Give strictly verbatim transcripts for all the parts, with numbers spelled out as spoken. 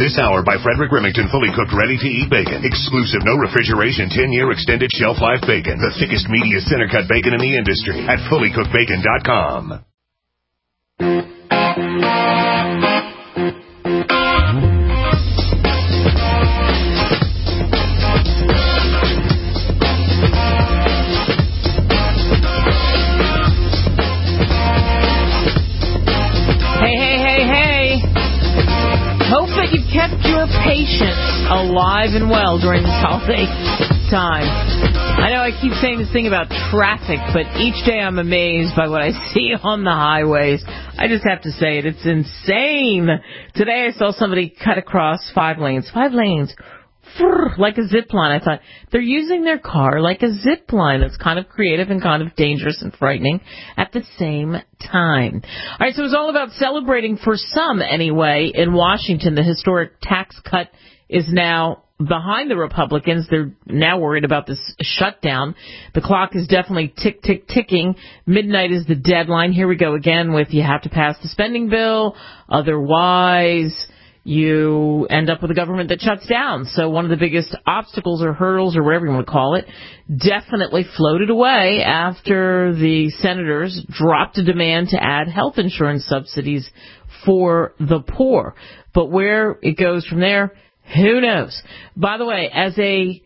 This hour by Frederick Remington, fully cooked, ready-to-eat bacon. Exclusive, no refrigeration, ten-year extended shelf life bacon. The thickest, meatiest, center-cut bacon in the industry at fully cooked bacon dot com. Kept your patience alive and well during this holiday time. I know I keep saying this thing about traffic, but each day I'm amazed by what I see on the highways. I just have to say it. It's insane. Today I saw somebody cut across five lanes. Five lanes. Like a zip line. I thought, they're using their car like a zip line. It's kind of creative and kind of dangerous and frightening at the same time. All right, so it was all about celebrating, for some anyway, in Washington. The historic tax cut is now behind the Republicans. They're now worried about this shutdown. The clock is definitely tick, tick, ticking. Midnight is the deadline. Here we go again with you have to pass the spending bill. Otherwise, you end up with a government that shuts down. So one of the biggest obstacles or hurdles or whatever you want to call it definitely floated away after the senators dropped a demand to add health insurance subsidies for the poor. But where it goes from there, who knows? By the way, as a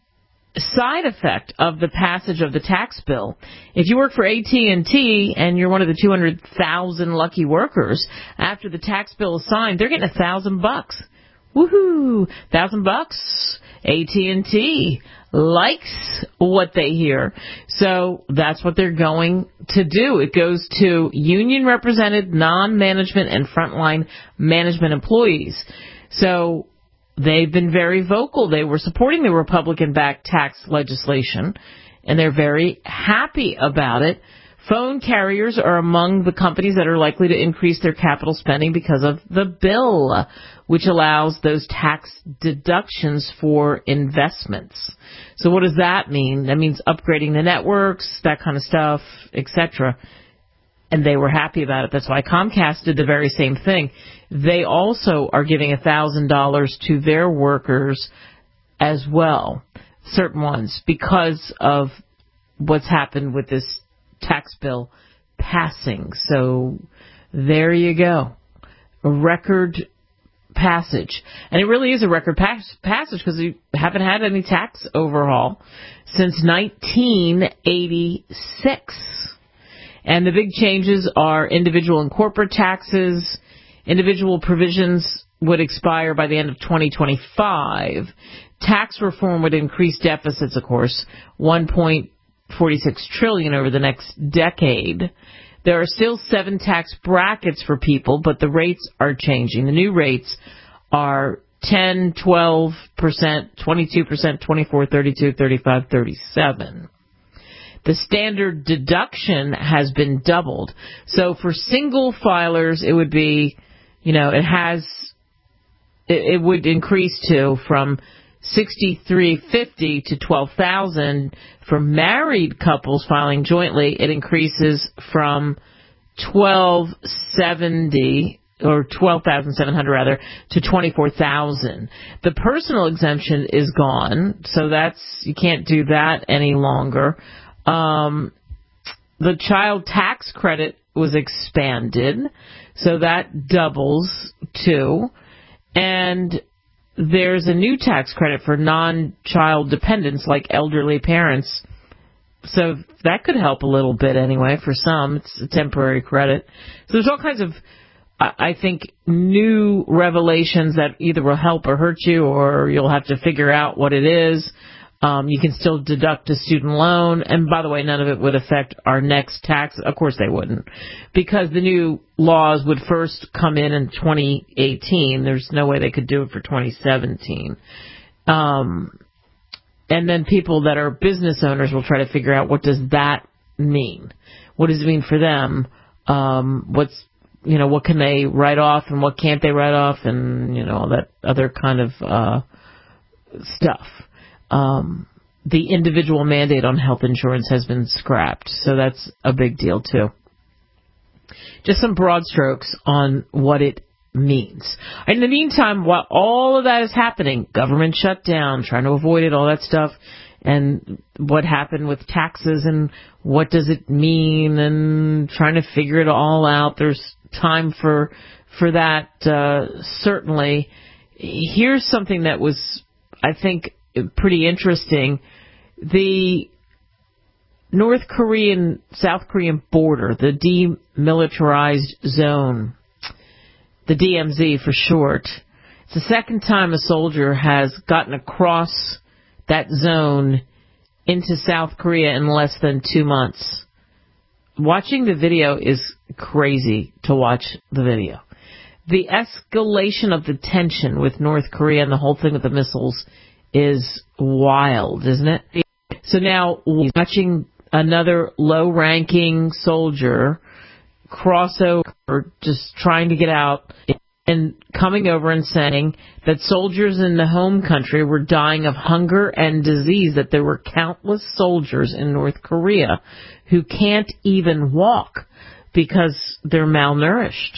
side effect of the passage of the tax bill, if you work for A T and T and you're one of the two hundred thousand lucky workers, after the tax bill is signed, they're getting a thousand bucks. Woohoo! Thousand bucks. A T and T likes what they hear. So that's what they're going to do. It goes to union represented, non-management and frontline management employees. So they've been very vocal. They were supporting the Republican-backed tax legislation, and they're very happy about it. Phone carriers are among the companies that are likely to increase their capital spending because of the bill, which allows those tax deductions for investments. So what does that mean? That means upgrading the networks, that kind of stuff, et cetera. And they were happy about it. That's why Comcast did the very same thing. They also are giving one thousand dollars to their workers as well, certain ones, because of what's happened with this tax bill passing. So there you go. A record passage. And it really is a record pass- passage because we haven't had any tax overhaul since nineteen eighty-six. And the big changes are individual and corporate taxes. Individual provisions would expire by the end of twenty twenty-five. Tax reform would increase deficits, of course, one point four six trillion dollars over the next decade. There are still seven tax brackets for people, but the rates are changing. The new rates are ten, twelve percent, twenty-two percent, twenty-four, thirty-two, thirty-five, thirty-seven. The standard deduction has been doubled. So for single filers, it would be, you know, it has, it, it would increase to from sixty-three fifty to twelve thousand. For married couples filing jointly, it increases from twelve seventy or twelve thousand seven hundred rather to twenty-four thousand. The personal exemption is gone, so that's, you can't do that any longer. Um, the child tax credit was expanded, so that doubles too. And there's a new tax credit for non-child dependents like elderly parents. So that could help a little bit anyway for some. It's a temporary credit. So there's all kinds of, I think, new revelations that either will help or hurt you, or you'll have to figure out what it is. Um, you can still deduct a student loan. And by the way, none of it would affect our next tax. Of course they wouldn't, because the new laws would first come in in twenty eighteen. There's no way they could do it for twenty seventeen. Um, and then people that are business owners will try to figure out, what does that mean? What does it mean for them? Um, what's, you know, what can they write off and what can't they write off, and, you know, all that other kind of uh, stuff. Um, the individual mandate on health insurance has been scrapped, so that's a big deal too. Just some broad strokes on what it means. In the meantime, while all of that is happening, government shutdown, trying to avoid it, all that stuff, and what happened with taxes and what does it mean, and trying to figure it all out. There's time for for that, uh, certainly. Here's something that was, I think, pretty interesting. The North Korean, South Korean border, the demilitarized zone, the D M Z for short. It's the second time a soldier has gotten across that zone into South Korea in less than two months. Watching the video is crazy to watch the video. The escalation of the tension with North Korea and the whole thing with the missiles is wild, isn't it? So now watching another low-ranking soldier cross over, just trying to get out, and coming over and saying that soldiers in the home country were dying of hunger and disease, that there were countless soldiers in North Korea who can't even walk because they're malnourished.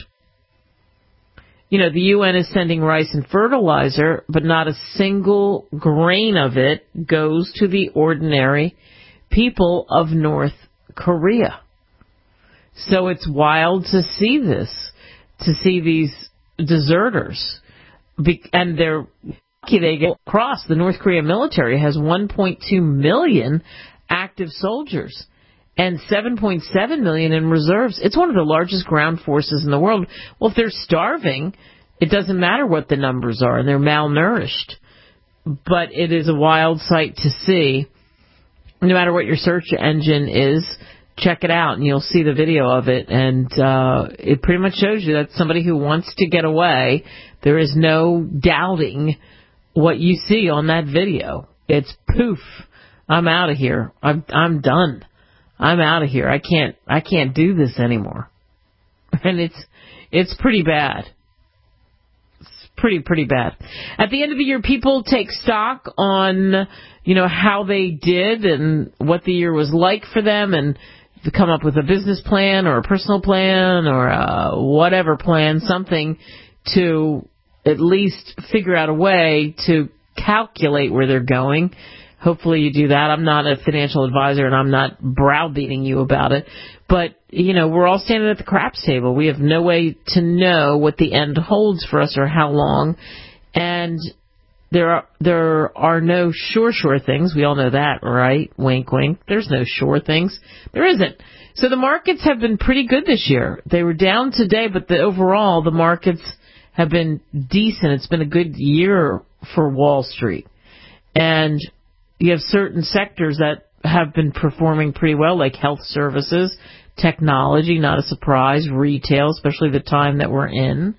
You know, the U N is sending rice and fertilizer, but not a single grain of it goes to the ordinary people of North Korea. So it's wild to see this, to see these deserters. And they're lucky they get across. The North Korean military has one point two million active soldiers and seven point seven million in reserves. It's one of the largest ground forces in the world. Well, if they're starving, it doesn't matter what the numbers are, and they're malnourished. But it is a wild sight to see. No matter what your search engine is, check it out, and you'll see the video of it. And uh, it pretty much shows you that somebody who wants to get away, there is no doubting what you see on that video. It's poof. I'm out of here. I'm I'm done. I'm out of here. I can't I can't do this anymore. And it's it's pretty bad. It's pretty pretty bad. At the end of the year, people take stock on, you know, how they did and what the year was like for them, and to come up with a business plan or a personal plan or a whatever plan, something to at least figure out a way to calculate where they're going. Hopefully you do that. I'm not a financial advisor, and I'm not browbeating you about it. But, you know, we're all standing at the craps table. We have no way to know what the end holds for us or how long. And there are there are no sure, sure things. We all know that, right? Wink, wink. There's no sure things. There isn't. So the markets have been pretty good this year. They were down today, but the, overall the markets have been decent. It's been a good year for Wall Street. And you have certain sectors that have been performing pretty well, like health services, technology, not a surprise, retail, especially the time that we're in,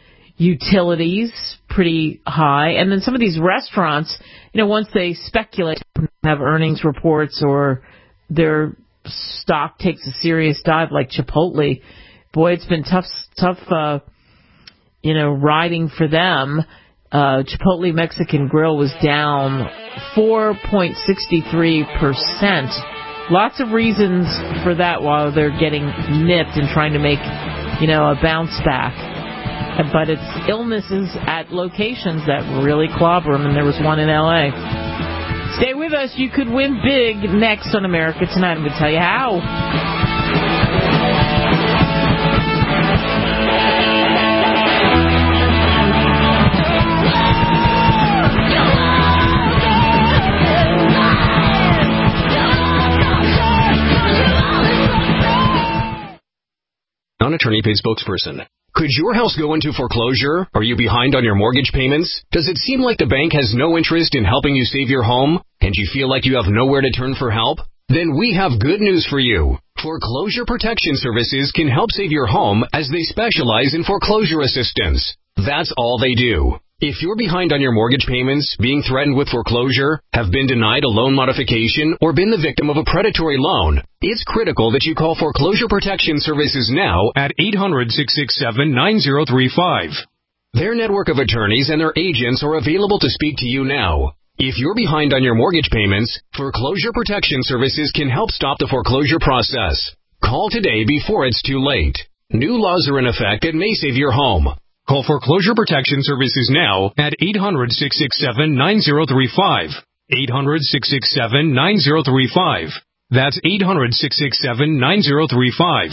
utilities, pretty high, and then some of these restaurants, you know, once they speculate, have earnings reports or their stock takes a serious dive, like Chipotle, boy, it's been tough, tough, uh, you know, riding for them. Uh, Chipotle Mexican Grill was down four point six three percent. Lots of reasons for that while they're getting nipped and trying to make, you know, a bounce back. But it's illnesses at locations that really clobber them, and there was one in L A. Stay with us. You could win big next on America Tonight. I'm going to tell you how. Non-attorney paid spokesperson. Could your house go into foreclosure? Are you behind on your mortgage payments? Does it seem like the bank has no interest in helping you save your home? And you feel like you have nowhere to turn for help? Then we have good news for you. Foreclosure Protection Services can help save your home as they specialize in foreclosure assistance. That's all they do. If you're behind on your mortgage payments, being threatened with foreclosure, have been denied a loan modification, or been the victim of a predatory loan, it's critical that you call Foreclosure Protection Services now at eight hundred, six six seven, nine zero three five. Their network of attorneys and their agents are available to speak to you now. If you're behind on your mortgage payments, Foreclosure Protection Services can help stop the foreclosure process. Call today before it's too late. New laws are in effect that may save your home. Call Foreclosure Protection Services now at eight hundred, six six seven, nine zero three five. eight hundred, six six seven, nine zero three five. That's eight hundred, six six seven, nine zero three five.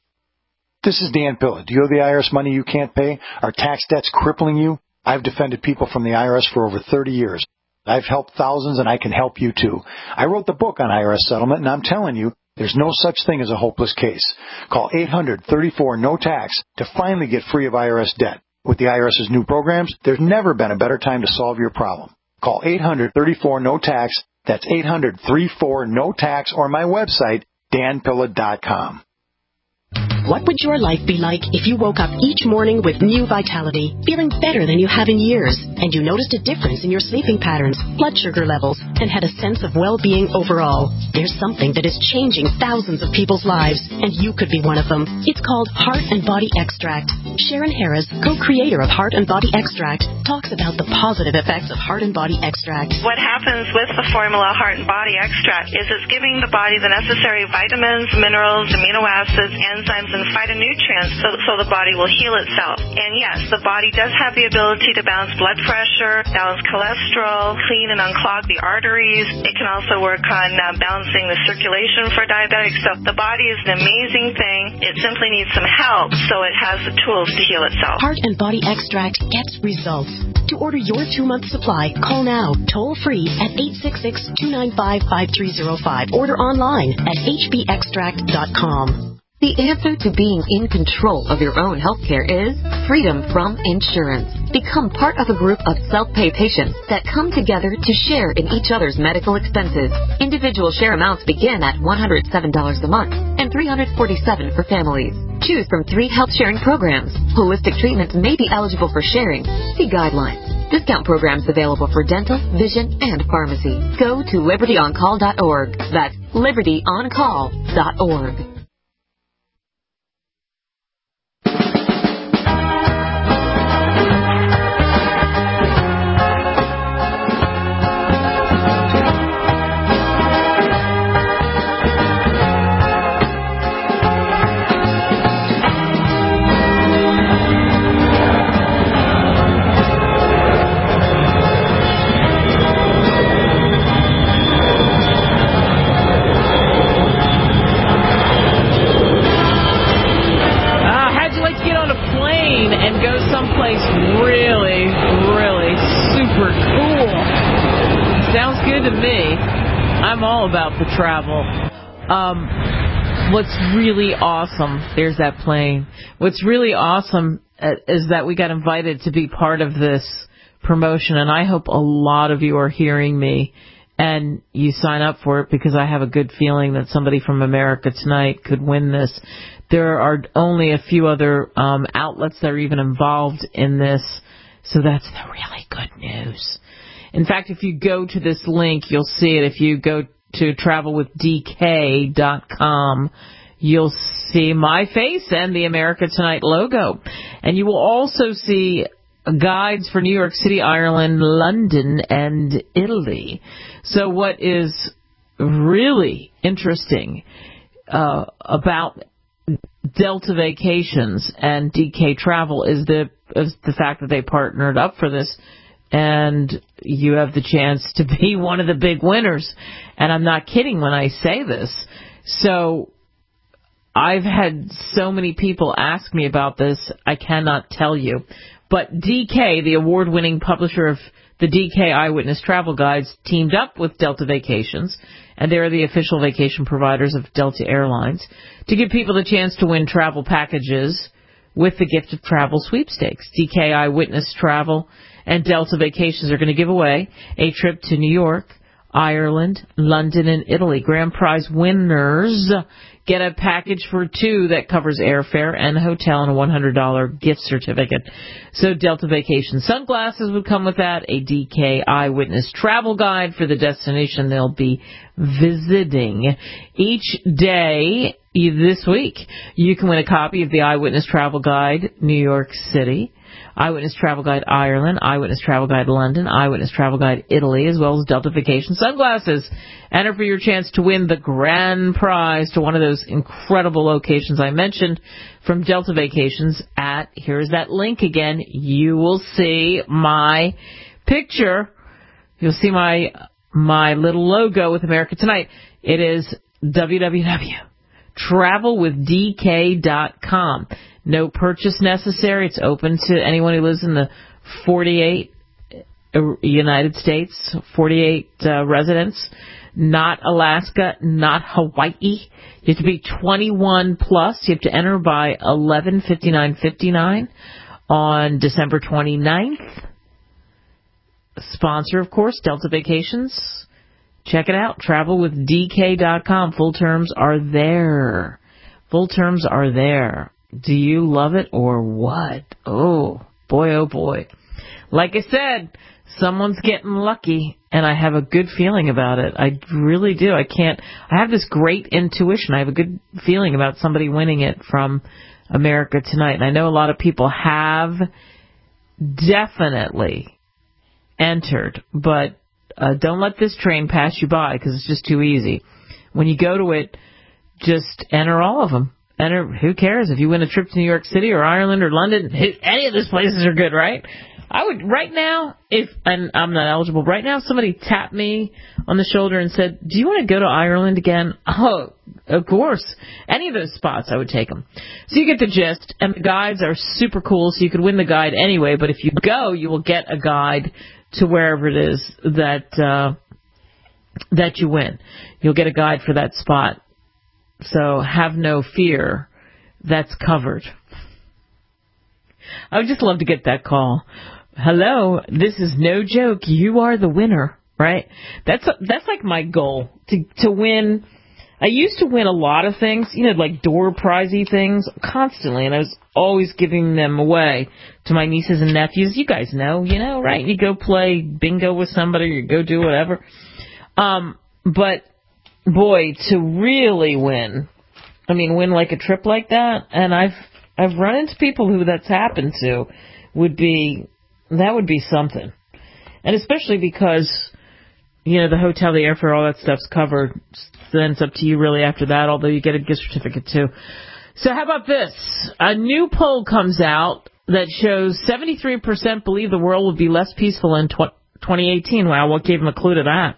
This is Dan Pilla. Do you owe the I R S money you can't pay? Are tax debts crippling you? I've defended people from the I R S for over thirty years. I've helped thousands, and I can help you too. I wrote the book on I R S settlement, and I'm telling you, there's no such thing as a hopeless case. Call eight hundred, thirty-four, no tax to finally get free of I R S debt. With the IRS's new programs, there's never been a better time to solve your problem. Call eight hundred, thirty-four, no tax. That's eight hundred, thirty-four, no tax, or my website, dan pilla dot com. What would your life be like if you woke up each morning with new vitality, feeling better than you have in years, and you noticed a difference in your sleeping patterns, blood sugar levels, and had a sense of well-being overall? There's something that is changing thousands of people's lives, and you could be one of them. It's called Heart and Body Extract. Sharon Harris, co-creator of Heart and Body Extract, talks about the positive effects of Heart and Body Extract. What happens with the formula Heart and Body Extract is it's giving the body the necessary vitamins, minerals, amino acids, enzymes, and phytonutrients so, so the body will heal itself. And yes, the body does have the ability to balance blood pressure, balance cholesterol, clean and unclog the arteries. It can also work on uh, balancing the circulation for diabetics. So the body is an amazing thing. It simply needs some help so it has the tools to heal itself. Heart and Body Extract gets results. To order your two-month supply, call now, toll-free at eight six six, two nine five, five three zero five. Order online at h b extract dot com. The answer to being in control of your own healthcare is freedom from insurance. Become part of a group of self-pay patients that come together to share in each other's medical expenses. Individual share amounts begin at one hundred seven dollars a month and three hundred forty-seven dollars for families. Choose from three health sharing programs. Holistic treatments may be eligible for sharing. See guidelines. Discount programs available for dental, vision, and pharmacy. Go to liberty on call dot org. That's liberty on call dot org. Really, really super cool. Sounds good to me. I'm all about the travel. Um, what's really awesome, there's that plane. What's really awesome is that we got invited to be part of this promotion, and I hope a lot of you are hearing me and you sign up for it, because I have a good feeling that somebody from America Tonight could win this. There are only a few other um, outlets that are even involved in this, so that's the really good news. In fact, if you go to this link, you'll see it. If you go to travel with d k dot com, you'll see my face and the America Tonight logo. And you will also see guides for New York City, Ireland, London, and Italy. So what is really interesting uh, about Delta Vacations and D K Travel is the is the fact that they partnered up for this, and you have the chance to be one of the big winners. And I'm not kidding when I say this. So I've had so many people ask me about this, I cannot tell you. But D K, the award-winning publisher of the D K Eyewitness Travel Guides, teamed up with Delta Vacations, and they're the official vacation providers of Delta Airlines, to give people the chance to win travel packages with the Gift of Travel sweepstakes. D K Eyewitness Travel and Delta Vacations are going to give away a trip to New York, Ireland, London, and Italy. Grand prize winners get a package for two that covers airfare and hotel and a one hundred dollars gift certificate. So Delta Vacation sunglasses would come with that, a D K Eyewitness Travel Guide for the destination they'll be visiting. Each day this week, you can win a copy of the Eyewitness Travel Guide, New York City, Eyewitness Travel Guide Ireland, Eyewitness Travel Guide London, Eyewitness Travel Guide Italy, as well as Delta Vacation Sunglasses. Enter for your chance to win the grand prize to one of those incredible locations I mentioned from Delta Vacations at, here's that link again, you will see my picture. You'll see my my little logo with America Tonight. It is w w w dot travel with d k dot com. No purchase necessary. It's open to anyone who lives in the forty-eight United States, forty-eight uh, residents, not Alaska, not Hawaii. You have to be twenty-one plus. You have to enter by eleven fifty-nine fifty-nine on December twenty-ninth. Sponsor, of course, Delta Vacations. Check it out, travel with d k dot com. Full terms are there. Full terms are there. Do you love it or what? Oh, boy, oh, boy. Like I said, someone's getting lucky, and I have a good feeling about it. I really do. I can't, I have this great intuition. I have a good feeling about somebody winning it from America Tonight. And I know a lot of people have definitely entered, but uh, don't let this train pass you by because it's just too easy. When you go to it, just enter all of them. Enter, who cares if you win a trip to New York City or Ireland or London? Any of those places are good, right? I would, right now, if, and I'm not eligible, right now if somebody tapped me on the shoulder and said, do you want to go to Ireland again? Oh, of course. Any of those spots, I would take them. So you get the gist, and the guides are super cool, so you could win the guide anyway, but if you go, you will get a guide to wherever it is that, uh, that you win. You'll get a guide for that spot. So have no fear. That's covered. I would just love to get that call. Hello, this is no joke. You are the winner, right? That's that's like my goal, to to win. I used to win a lot of things, you know, like door prizey things constantly, and I was always giving them away to my nieces and nephews. You guys know, you know, right? You go play bingo with somebody, or you go do whatever. Um, but boy, to really win, I mean, win like a trip like that, and I've I've run into people who that's happened to, would be, that would be something. And especially because, you know, the hotel, the airfare, all that stuff's covered. Then it's up to you really after that, although you get a gift certificate too. So how about this? A new poll comes out that shows seventy-three percent believe the world will be less peaceful in twenty eighteen. Wow, what gave them a clue to that?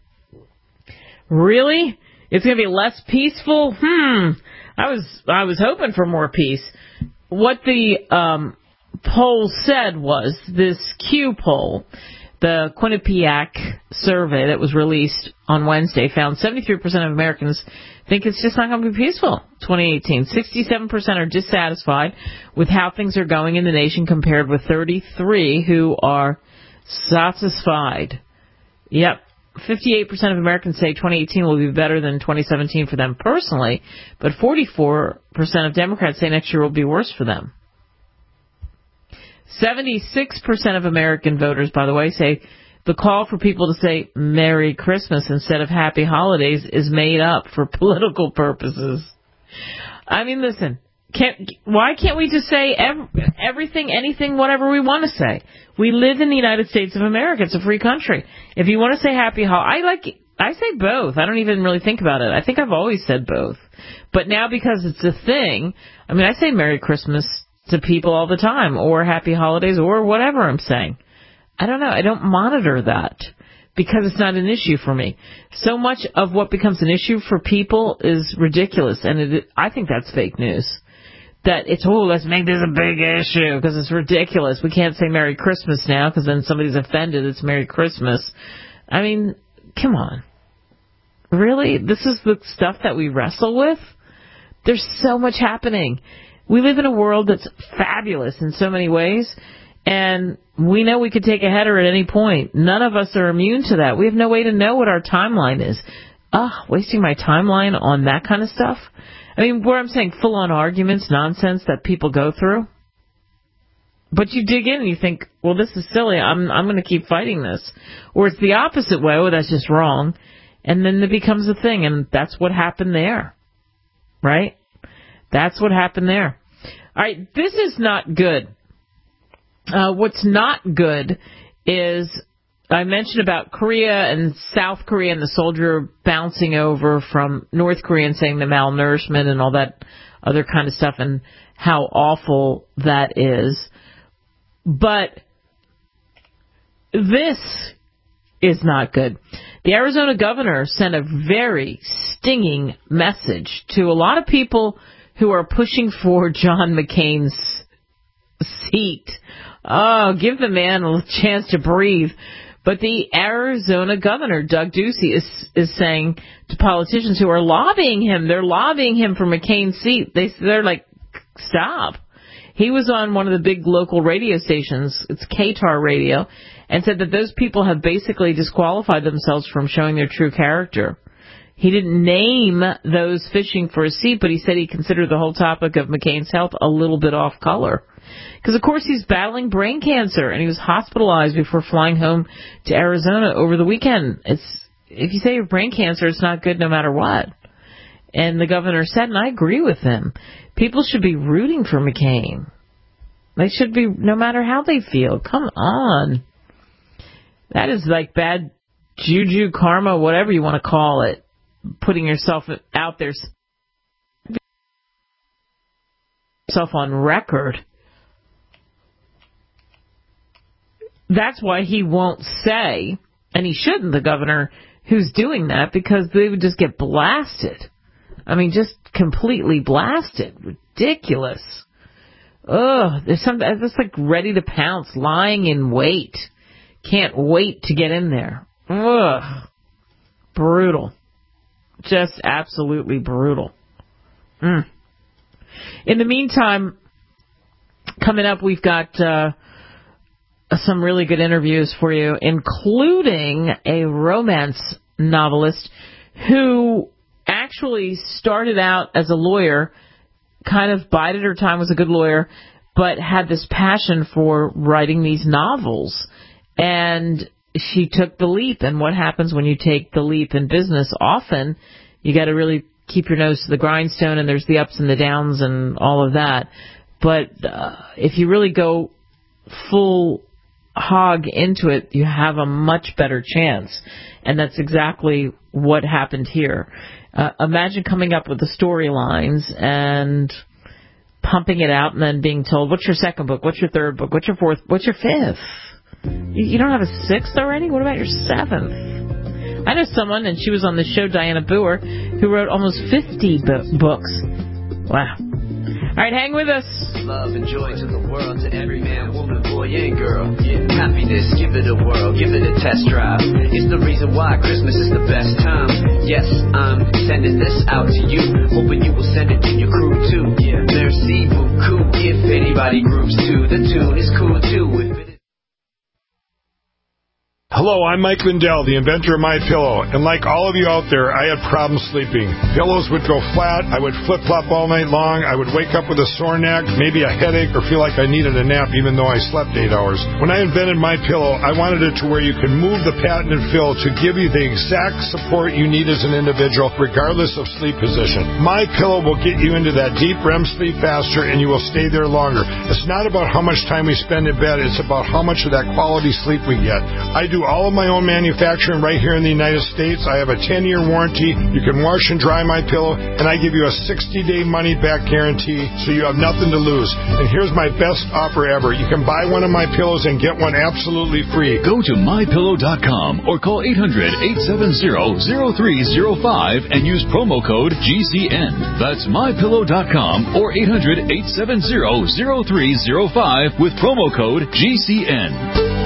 Really? It's going to be less peaceful? Hmm. I was I was hoping for more peace. What the um, poll said was, this Q poll, the Quinnipiac survey that was released on Wednesday, found seventy-three percent of Americans think it's just not going to be peaceful twenty eighteen. sixty-seven percent are dissatisfied with how things are going in the nation, compared with thirty-three who are satisfied. Yep. fifty-eight percent of Americans say twenty eighteen will be better than twenty seventeen for them personally, but forty-four percent of Democrats say next year will be worse for them. seventy-six percent of American voters, by the way, say the call for people to say Merry Christmas instead of Happy Holidays is made up for political purposes. I mean, listen, can't, why can't we just say ev- everything, anything, whatever we want to say? We live in the United States of America. It's a free country. If you want to say Happy Holidays, I like, I say both. I don't even really think about it. I think I've always said both. But now because it's a thing, I mean, I say Merry Christmas to people all the time, or Happy Holidays, or whatever I'm saying. I don't know. I don't monitor that because it's not an issue for me. So much of what becomes an issue for people is ridiculous, and it, I think that's fake news. That it's, oh, let's make this a big issue because it's ridiculous. We can't say Merry Christmas now because then somebody's offended. It's Merry Christmas. I mean, come on. Really? This is the stuff that we wrestle with? There's so much happening. We live in a world that's fabulous in so many ways, and we know we could take a header at any point. None of us are immune to that. We have no way to know what our timeline is. Ah, wasting my timeline on that kind of stuff? I mean, where I'm saying full-on arguments, nonsense that people go through. But you dig in and you think, well, this is silly. I'm I'm going to keep fighting this. Or it's the opposite way. Oh, that's just wrong. And then it becomes a thing, and that's what happened there. Right? That's what happened there. All right, this is not good. Uh, what's not good is I mentioned about Korea and South Korea and the soldier bouncing over from North Korea and saying the malnourishment and all that other kind of stuff and how awful that is. But this is not good. The Arizona governor sent a very stinging message to a lot of people who are pushing for John McCain's seat. Oh, give the man a chance to breathe. But the Arizona governor, Doug Ducey, is is saying to politicians who are lobbying him, they're lobbying him for McCain's seat. They, they're like, stop. He was on one of the big local radio stations, it's K T A R Radio, and said that those people have basically disqualified themselves from showing their true character. He didn't name those fishing for a seat, but he said he considered the whole topic of McCain's health a little bit off color. Because, of course, he's battling brain cancer, and he was hospitalized before flying home to Arizona over the weekend. It's if you say you have brain cancer, it's not good no matter what. And the governor said, and I agree with him, people should be rooting for McCain. They should be, no matter how they feel. Come on. That is like bad juju, karma, whatever you want to call it. Putting yourself out there, yourself on record. That's why he won't say, and he shouldn't, the governor, who's doing that, because they would just get blasted. I mean, just completely blasted. Ridiculous. Ugh, there's some that's like ready to pounce, lying in wait. Can't wait to get in there. Ugh. Brutal. Just absolutely brutal. Mm. In the meantime, coming up, we've got uh, some really good interviews for you, including a romance novelist who actually started out as a lawyer, kind of bided her time, was a good lawyer, but had this passion for writing these novels. And she took the leap, and what happens when you take the leap in business? Often, you got to really keep your nose to the grindstone, and there's the ups and the downs and all of that. But uh, if you really go full hog into it, you have a much better chance, and that's exactly what happened here. Uh, imagine coming up with the storylines and pumping it out and then being told, what's your second book, what's your third book, what's your fourth, what's your fifth? You don't have a sixth already? What about your seventh? I know someone, and she was on the show, Diana Boer, who wrote almost fifty bo- books. Wow. All right, hang with us. Love and joy to the world, to every man, woman, boy, and girl. Yeah. Happiness, give it a whirl, give it a test drive. It's the reason why Christmas is the best time. Yes, I'm sending this out to you, hoping you will send it to your crew too. Yeah. Merci beaucoup, if anybody groups to the tune, it's cool too. If it Hello, I'm Mike Lindell, the inventor of MyPillow, and like all of you out there, I had problems sleeping. Pillows would go flat, I would flip-flop all night long, I would wake up with a sore neck, maybe a headache, or feel like I needed a nap even though I slept eight hours. When I invented MyPillow, I wanted it to where you can move the patented fill to give you the exact support you need as an individual, regardless of sleep position. MyPillow will get you into that deep R E M sleep faster, and you will stay there longer. It's not about how much time we spend in bed, it's about how much of that quality sleep we get. I do all of my own manufacturing right here in the United States. I have a ten-year warranty. You can wash and dry my pillow, and I give you a sixty-day money-back guarantee, so you have nothing to lose. And here's my best offer ever. You can buy one of my pillows and get one absolutely free. Go to my pillow dot com or call eight hundred, eight seven zero, zero three zero five and use promo code G C N. That's my pillow dot com or eight hundred, eight seven zero, zero three zero five with promo code G C N.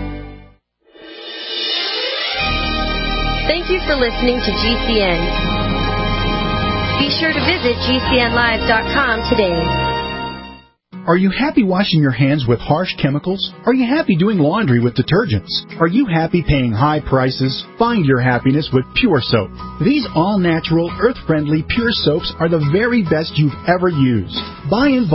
Thank you for listening to G C N. Be sure to visit G C N live dot com today. Are you happy washing your hands with harsh chemicals? Are you happy doing laundry with detergents? Are you happy paying high prices? Find your happiness with Pure Soap. These all-natural, earth-friendly Pure Soaps are the very best you've ever used. Buy in bulk.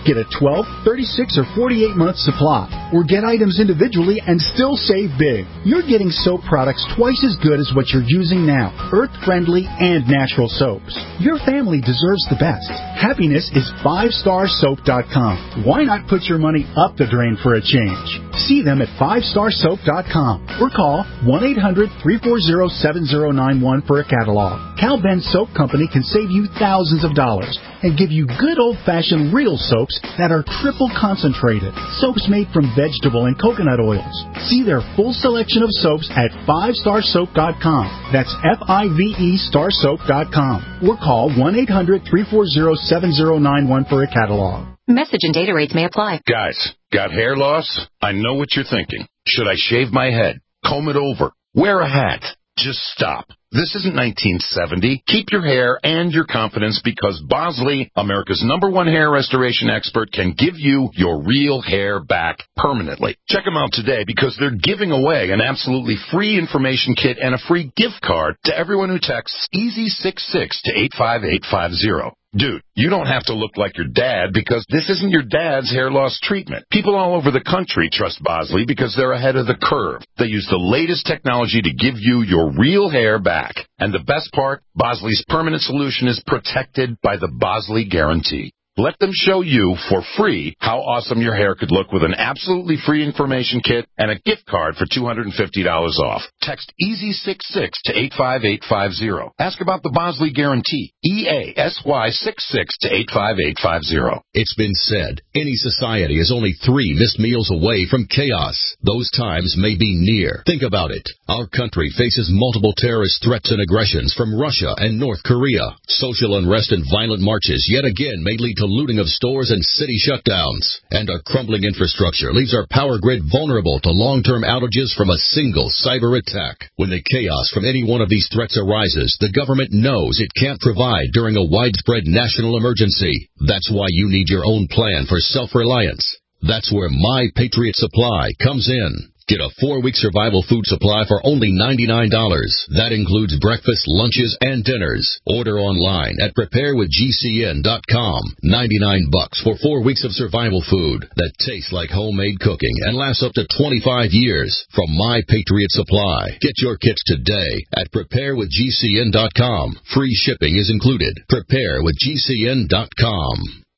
Get a twelve, thirty-six, or forty-eight month supply, or get items individually and still save big. You're getting soap products twice as good as what you're using now. Earth-friendly and natural soaps. Your family deserves the best. Happiness is five star soap dot com. Why not put your money up the drain for a change? See them at five star soap dot com or call one eight hundred, three four zero, seven zero nine one for a catalog. Cal Ben Soap Company can save you thousands of dollars and give you good old-fashioned real soaps that are triple concentrated. Soaps made from vegetable and coconut oils. See their full selection of soaps at five star soap dot com. That's F I V E star soap dot com. Or call one eight hundred, three four zero, seven zero nine one for a catalog. Message and data rates may apply. Guys, got hair loss? I know what you're thinking. Should I shave my head? Comb it over? Wear a hat? Just stop. This isn't nineteen seventy. Keep your hair and your confidence because Bosley, America's number one hair restoration expert, can give you your real hair back permanently. Check them out today because they're giving away an absolutely free information kit and a free gift card to everyone who texts easy six six to eight five eight five zero. Dude, you don't have to look like your dad because this isn't your dad's hair loss treatment. People all over the country trust Bosley because they're ahead of the curve. They use the latest technology to give you your real hair back. And the best part, Bosley's permanent solution is protected by the Bosley Guarantee. Let them show you for free how awesome your hair could look with an absolutely free information kit and a gift card for two hundred fifty dollars off. Text easy six six to eight five eight five zero. Ask about the Bosley Guarantee. E A S Y six six to eight five eight five zero. It's been said, any society is only three missed meals away from chaos. Those times may be near. Think about it. Our country faces multiple terrorist threats and aggressions from Russia and North Korea. Social unrest and violent marches yet again may lead to looting of stores and city shutdowns. And our crumbling infrastructure leaves our power grid vulnerable to long-term outages from a single cyber attack. When the chaos from any one of these threats arises, the government knows it can't provide during a widespread national emergency. That's why you need your own plan for self-reliance. That's where My Patriot Supply comes in. Get a four-week survival food supply for only ninety-nine dollars. That includes breakfast, lunches, and dinners. Order online at prepare with G C N dot com. ninety-nine bucks for four weeks of survival food that tastes like homemade cooking and lasts up to twenty-five years from My Patriot Supply. Get your kits today at prepare with G C N dot com. Free shipping is included. prepare with G C N dot com.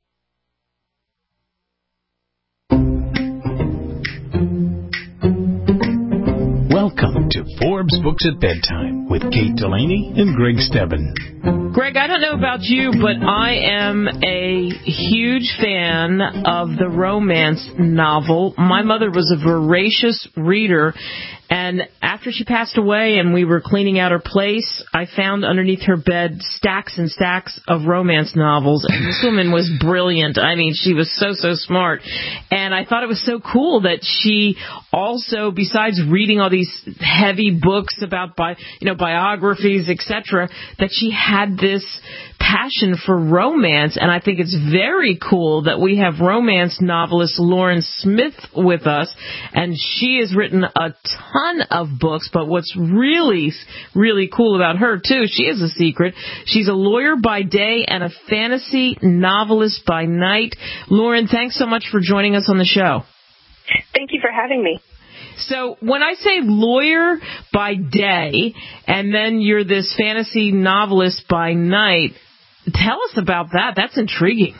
Welcome to Forbes Books at Bedtime with Kate Delaney and Greg Stebbin. Greg, I don't know about you, but I am a huge fan of the romance novel. My mother was a voracious reader, and after she passed away and we were cleaning out her place, I found underneath her bed stacks and stacks of romance novels, and this woman was brilliant. I mean, she was so, so smart, and I thought it was so cool that she also, besides reading all these heavy books about, bi- you know, biographies, et cetera, that she had this passion for romance, and I think it's very cool that we have romance novelist Lauren Smith with us, and she has written a ton of books, but what's really, really cool about her, too, she has a secret. She's a lawyer by day and a fantasy novelist by night. Lauren, thanks so much for joining us on the show. Thank you for having me. So when I say lawyer by day and then you're this fantasy novelist by night, tell us about that. That's intriguing.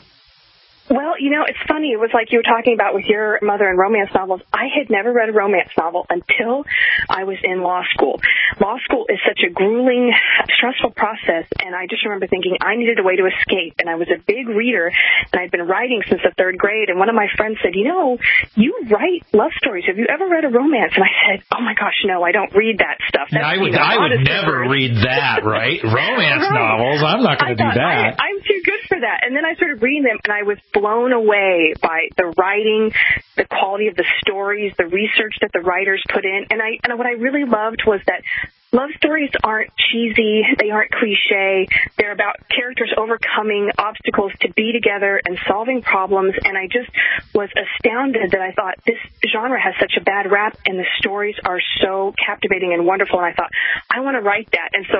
Well, you know, it's funny. It was like you were talking about with your mother and romance novels. I had never read a romance novel until I was in law school. Law school is such a grueling, stressful process, and I just remember thinking I needed a way to escape. And I was a big reader, and I'd been writing since the third grade. And one of my friends said, you know, you write love stories. Have you ever read a romance? And I said, oh, my gosh, no, I don't read that stuff. That's, I would, you know, I would never read that, right? Romance right. novels, I'm not going to do that. I, I'm too good for that. And then I started reading them, and I was blown away by the writing, the quality of the stories, the research that the writers put in. And I and what I really loved was that love stories aren't cheesy, they aren't cliche. They're about characters overcoming obstacles to be together and solving problems. And I just was astounded that I thought this genre has such a bad rap and the stories are so captivating and wonderful. And I thought, I want to write that. And so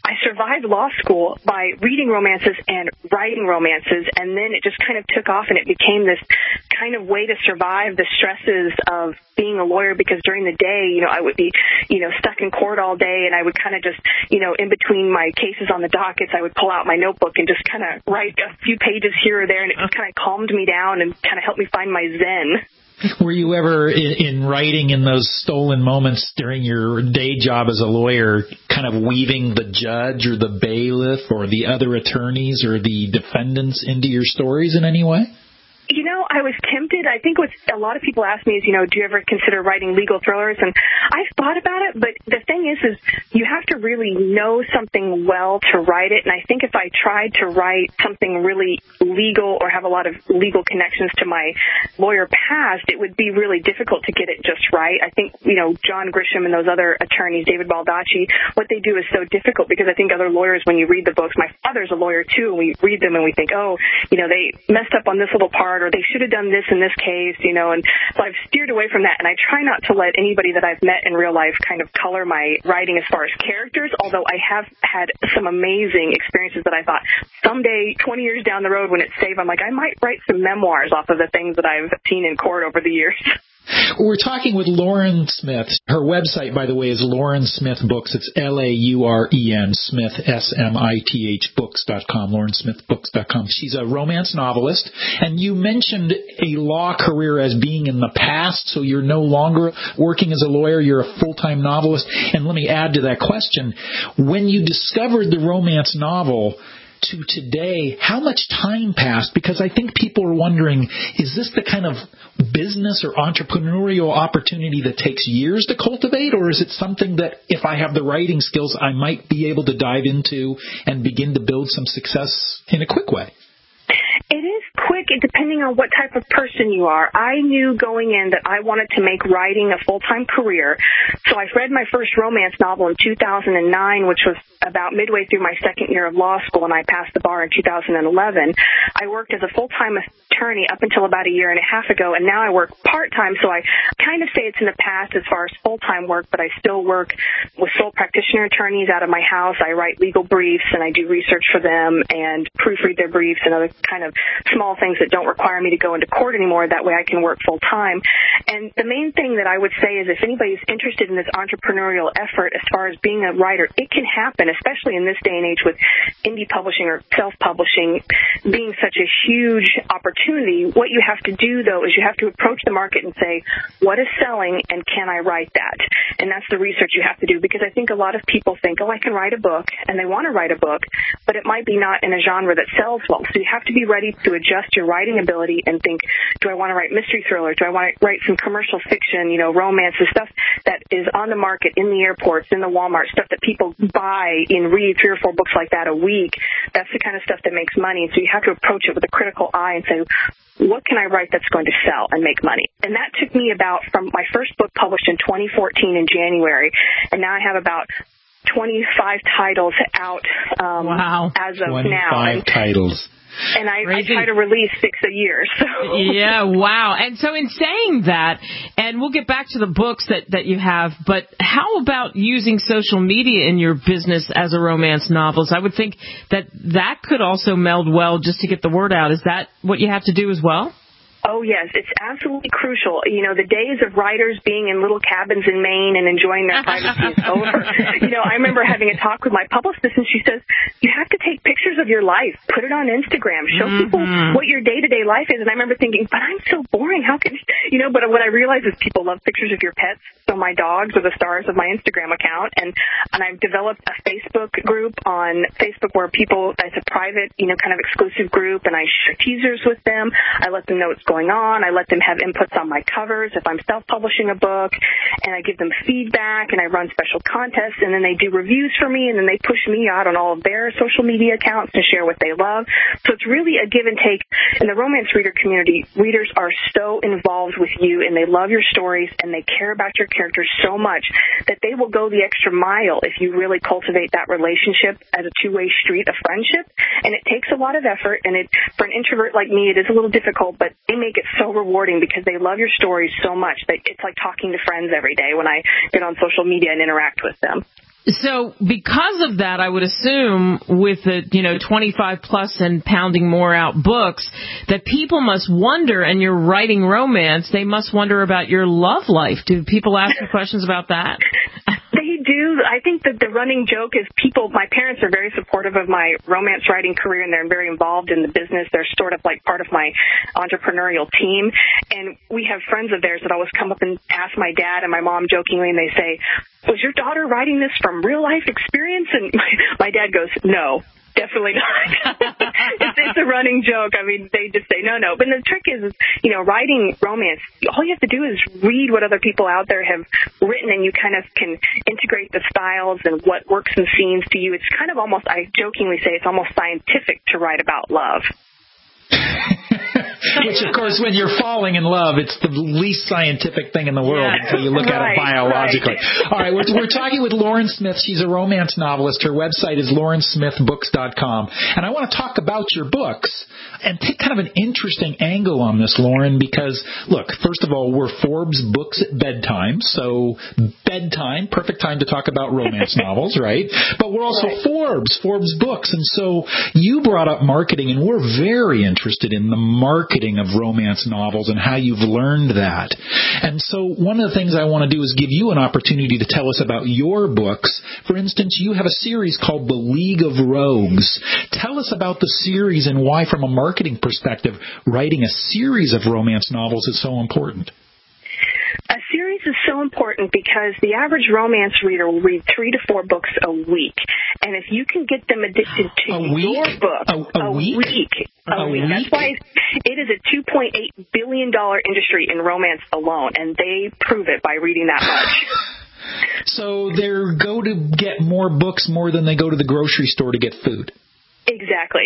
I survived law school by reading romances and writing romances, and then it just kind of took off, and it became this kind of way to survive the stresses of being a lawyer, because during the day, you know, I would be, you know, stuck in court all day, and I would kind of just, you know, in between my cases on the dockets, I would pull out my notebook and just kind of write a few pages here or there, and it just kind of calmed me down and kind of helped me find my zen. Were you ever, in, in writing in those stolen moments during your day job as a lawyer, kind of weaving the judge or the bailiff or the other attorneys or the defendants into your stories in any way? You know, I was tempted. I think what a lot of people ask me is, you know, do you ever consider writing legal thrillers? And I've thought about it, but the thing is, is you have to really know something well to write it. And I think if I tried to write something really legal or have a lot of legal connections to my lawyer past, it would be really difficult to get it just right. I think, you know, John Grisham and those other attorneys, David Baldacci, what they do is so difficult, because I think other lawyers, when you read the books, my father's a lawyer too, and we read them and we think, oh, you know, they messed up on this little part, or they should have done this in this case, you know, and so I've steered away from that, and I try not to let anybody that I've met in real life kind of color my writing as far as characters, although I have had some amazing experiences that I thought someday, twenty years down the road when it's safe, I'm like, I might write some memoirs off of the things that I've seen in court over the years. We're talking with Lauren Smith. Her website, by the way, is Lauren Smith Books. It's L A U R E N, Smith, S M I T H, books dot com, lauren smith books dot com. She's a romance novelist, and you mentioned a law career as being in the past, so you're no longer working as a lawyer, you're a full-time novelist. And let me add to that question. When you discovered the romance novel to today, how much time passed? Because I think people are wondering, is this the kind of business or entrepreneurial opportunity that takes years to cultivate, or is it something that if I have the writing skills, I might be able to dive into and begin to build some success in a quick way? It is quick, depending on what type of person you are. I knew going in that I wanted to make writing a full-time career, so I read my first romance novel in two thousand nine, which was about midway through my second year of law school, and I passed the bar in two thousand eleven. I worked as a full-time attorney up until about a year and a half ago, and now I work part-time, so I kind of say it's in the past as far as full-time work, but I still work with sole practitioner attorneys out of my house. I write legal briefs, and I do research for them and proofread their briefs and other kind of small things that don't require me to go into court anymore. That way I can work full-time. And the main thing that I would say is if anybody's interested in this entrepreneurial effort as far as being a writer, it can happen, especially in this day and age with indie publishing or self-publishing being such a huge opportunity. What you have to do, though, is you have to approach the market and say, what is selling and can I write that? And that's the research you have to do, because I think a lot of people think, oh, I can write a book, and they want to write a book, but it might be not in a genre that sells well. So you have to be ready to adjust your writing ability and think, do I want to write mystery thriller? Do I want to write some commercial fiction, you know, romance, and stuff that is on the market, in the airports, in the Walmart, stuff that people buy and read three or four books like that a week? That's the kind of stuff that makes money. So you have to approach it with a critical eye and say, what can I write that's going to sell and make money? And that took me about from my first book published in twenty fourteen in January, and now I have about twenty-five titles out um, wow. as of now. twenty-five titles. And I, I try to release six a year. So. Yeah, wow. And so in saying that, and we'll get back to the books that, that you have, but how about using social media in your business as a romance novelist? I would think that that could also meld well just to get the word out. Is that what you have to do as well? Oh, yes, it's absolutely crucial. You know, the days of writers being in little cabins in Maine and enjoying their privacy is over. You know, I remember having a talk with my publicist, and she says, you have to take pictures of your life, put it on Instagram, show mm-hmm. people what your day-to-day life is. And I remember thinking, but I'm so boring. How can, you know, but what I realized is people love pictures of your pets. So my dogs are the stars of my Instagram account. And, and I've developed a Facebook group on Facebook where people, it's a private, you know, kind of exclusive group, and I share teasers with them. I let them know what's going on. I let them have inputs on my covers if I'm self-publishing a book, and I give them feedback, and I run special contests, and then they do reviews for me, and then they push me out on all of their social media accounts to share what they love. So it's really a give and take. In the romance reader community, readers are so involved with you, and they love your stories, and they care about your characters so much that they will go the extra mile if you really cultivate that relationship as a two-way street of friendship. And it takes a lot of effort, and it for an introvert like me, it is a little difficult, but they make it so rewarding because they love your stories so much that it's like talking to friends every day when I get on social media and interact with them. So because of that, I would assume with the, you know, twenty-five plus and pounding more out books, that people must wonder, and you're writing romance, they must wonder about your love life. Do people ask you questions about that? They do. I think that the running joke is people, my parents are very supportive of my romance writing career, and they're very involved in the business. They're sort of like part of my entrepreneurial team. And we have friends of theirs that always come up and ask my dad and my mom jokingly, and they say, was your daughter writing this from real life experience? And my, my dad goes, no. Definitely not. it's, it's a running joke. I mean, they just say no, no. But the trick is, you know, writing romance, all you have to do is read what other people out there have written, and you kind of can integrate the styles and what works in scenes to you. It's kind of almost, I jokingly say, it's almost scientific to write about love. Which, of course, when you're falling in love, it's the least scientific thing in the world yeah. until you look right, at it biologically. Right. All right, we're, we're talking with Lauren Smith. She's a romance novelist. Her website is lauren smith books dot com. And I want to talk about your books and take kind of an interesting angle on this, Lauren, because, look, first of all, we're Forbes Books at Bedtime, so bedtime, perfect time to talk about romance novels, right? But we're also right. Forbes, Forbes Books. And so you brought up marketing, and we're very interested in the marketing of romance novels and how you've learned that. And so one of the things I want to do is give you an opportunity to tell us about your books. For instance, you have a series called The League of Rogues. Tell us about the series and why, from a marketing perspective, writing a series of romance novels is so important. A series is so important because the average romance reader will read three to four books a week. And if you can get them addicted to a your week? book, a, a, a week? week, a, a week. week. That's why it is a two point eight billion dollars industry in romance alone, and they prove it by reading that much. So they go to get more books more than they go to the grocery store to get food. Exactly.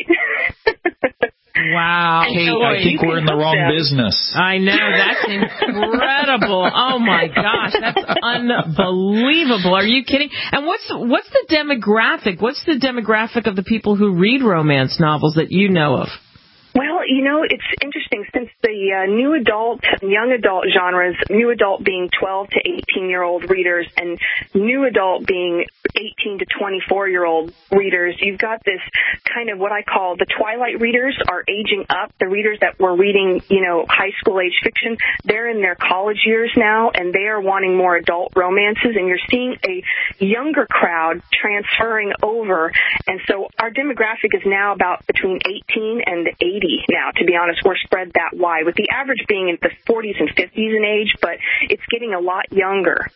Wow. Kate, I think we're in the wrong them. business. I know. That's incredible. Oh, my gosh. That's unbelievable. Are you kidding? And what's what's the demographic? What's the demographic of the people who read romance novels that you know of? Well, you know, it's interesting since the uh, new adult, young adult genres, new adult being twelve to eighteen-year-old readers and new adult being eighteen to twenty-four-year-old readers, you've got this kind of what I call the twilight readers are aging up. The readers that were reading, you know, high school age fiction, they're in their college years now, and they are wanting more adult romances, and you're seeing a younger crowd transferring over. And so our demographic is now about between eighteen and eighty. Now, to be honest, we're spread that wide, with the average being in the forties and fifties in age, but it's getting a lot younger.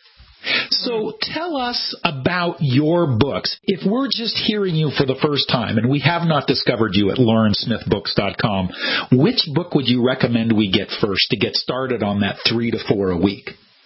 So tell us about your books. If we're just hearing you for the first time and we have not discovered you at lauren smith books dot com, which book would you recommend we get first to get started on that three to four a week?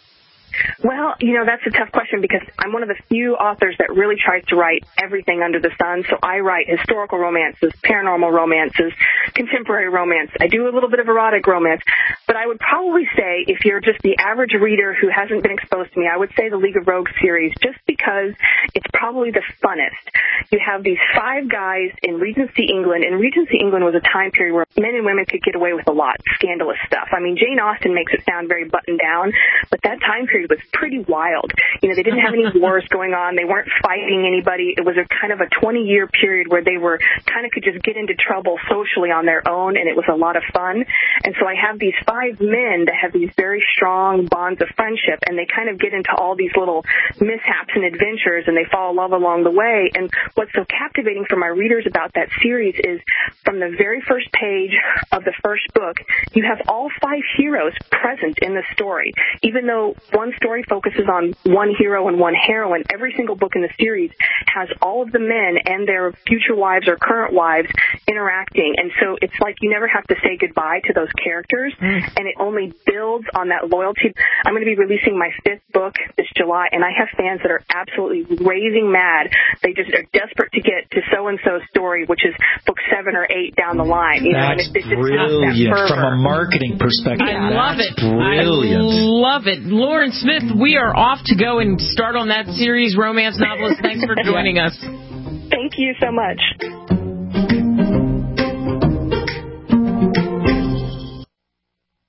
Well, you know, that's a tough question because I'm one of the few authors that really tries to write everything under the sun. So I write historical romances, paranormal romances, contemporary romance. I do a little bit of erotic romance. But I would probably say if you're just the average reader who hasn't been exposed to me, I would say the League of Rogues series just because it's probably the funnest. You have these five guys in Regency England, and Regency England was a time period where men and women could get away with a lot, scandalous stuff. I mean, Jane Austen makes it sound very buttoned down, but that time period was pretty wild. You know, they didn't have any wars going on. They weren't fighting anybody. It was a kind of a twenty-year period where they were kind of could just get into trouble socially on their own, and it was a lot of fun. And so I have these five men that have these very strong bonds of friendship, and they kind of get into all these little mishaps and adventures, and they fall in love along the way. And what's so captivating for my readers about that series is from the very first page of the first book, you have all five heroes present in the story. Even though one story focuses on one hero and one heroine, every single book in the series has all of the men and their future wives or current wives interacting. And so it's like you never have to say goodbye to those characters, mm. and it only builds on that loyalty. I'm going to be releasing my fifth book this July, and I have fans that are absolutely raving mad. They just are desperate to get to so-and-so's story, which is book seven or eight down the line. You know, that's and it's, it's brilliant that from a marketing perspective. I love that's it. Brilliant. I love it. Lauren Smith, we are off to go and start on that series, Romance Novelist. Thanks for joining us. Thank you so much. Guys.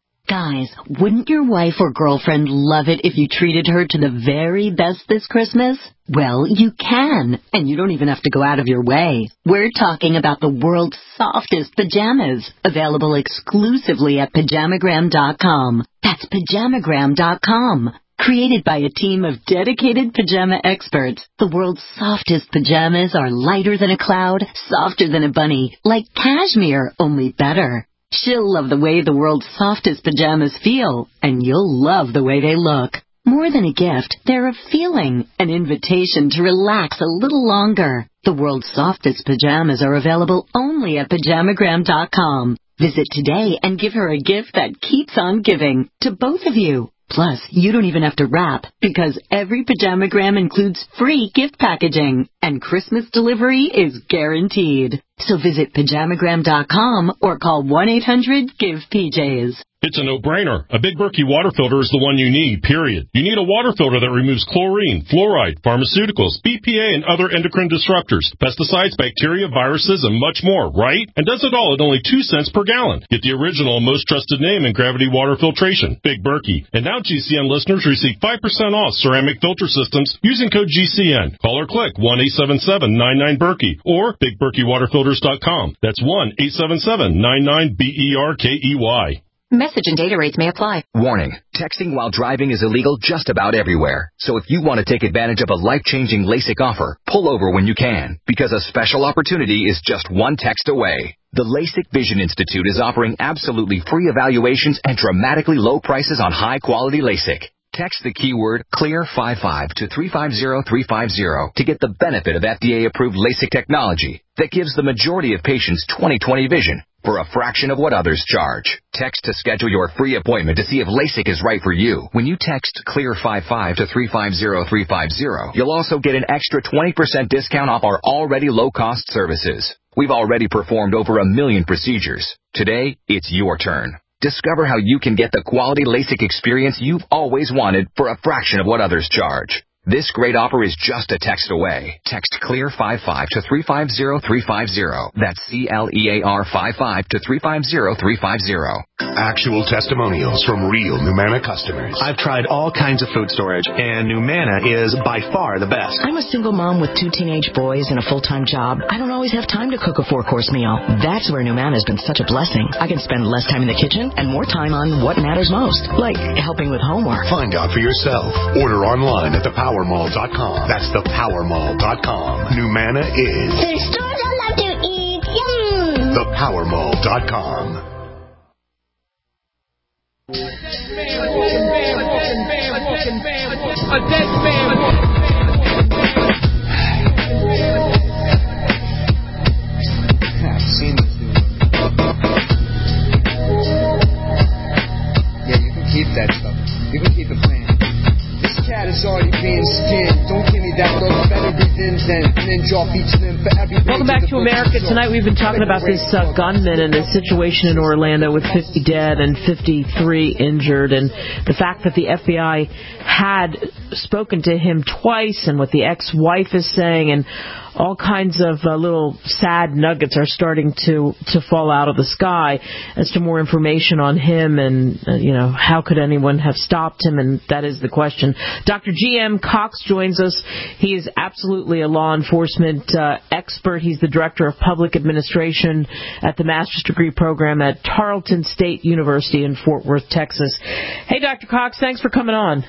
Guys, wouldn't your wife or girlfriend love it if you treated her to the very best this Christmas? Well, you can, and you don't even have to go out of your way. We're talking about the world's softest pajamas, available exclusively at pajamagram dot com. That's pajamagram dot com. Created by a team of dedicated pajama experts, the world's softest pajamas are lighter than a cloud, softer than a bunny, like cashmere, only better. She'll love the way the world's softest pajamas feel, and you'll love the way they look. More than a gift, they're a feeling, an invitation to relax a little longer. The world's softest pajamas are available only at pajamagram dot com. Visit today and give her a gift that keeps on giving, to both of you. Plus, you don't even have to wrap, because every Pajamagram includes free gift packaging, and Christmas delivery is guaranteed. So visit pajamagram dot com or call one eight hundred give P Js. It's a no-brainer. A Big Berkey water filter is the one you need, period. You need a water filter that removes chlorine, fluoride, pharmaceuticals, B P A, and other endocrine disruptors, pesticides, bacteria, viruses, and much more, right? And does it all at only two cents per gallon. Get the original and most trusted name in gravity water filtration, Big Berkey. And now G C N listeners receive five percent off ceramic filter systems using code G C N. Call or click one eight seven seven nine nine Berkey or big berkey water filters dot com. That's one eight seven seven nine nine B E R K E Y. Message and data rates may apply. Warning, texting while driving is illegal just about everywhere. So if you want to take advantage of a life-changing LASIK offer, pull over when you can, because a special opportunity is just one text away. The LASIK Vision Institute is offering absolutely free evaluations and dramatically low prices on high-quality LASIK. Text the keyword CLEAR fifty-five to three five zero three five zero to get the benefit of F D A-approved LASIK technology that gives the majority of patients twenty twenty vision for a fraction of what others charge. Text to schedule your free appointment to see if LASIK is right for you. When you text CLEAR fifty-five to three five zero three five zero, you'll also get an extra twenty percent discount off our already low-cost services. We've already performed over a million procedures. Today, it's your turn. Discover how you can get the quality LASIK experience you've always wanted for a fraction of what others charge. This great offer is just a text away. Text CLEAR fifty-five to three five zero three five zero. That's C L E A R fifty-five to three five zero three five zero. Actual testimonials from real Numana customers. I've tried all kinds of food storage, and Numana is by far the best. I'm a single mom with two teenage boys and a full-time job. I don't always have time to cook a four-course meal. That's where Numana has been such a blessing. I can spend less time in the kitchen and more time on what matters most, like helping with homework. Find out for yourself. Order online at the power mall dot com. That's the power mall dot com. Numana is the stores I love to eat. Yum! the power mall dot com. A dead man walking, man walking, man walking, man walking, a dead man walking, I've seen this dude. Yeah, you can keep that stuff. You can keep it playing. This cat is already being skinned. Don't give me that look. Better begin than and then drop each limb for every. Welcome back to America. Tonight we've been talking about this uh, gunman and his situation in Orlando with fifty dead and fifty-three injured, and the fact that the F B I had spoken to him twice, and what the ex-wife is saying, and all kinds of uh, little sad nuggets are starting to, to fall out of the sky as to more information on him, and, uh, you know, how could anyone have stopped him, and that is the question. Doctor G M Cox joins us. He is absolutely a law enforcement uh, expert. He's the Director of Public Administration at the Master's Degree Program at Tarleton State University in Fort Worth, Texas. Hey, Doctor Cox, thanks for coming on.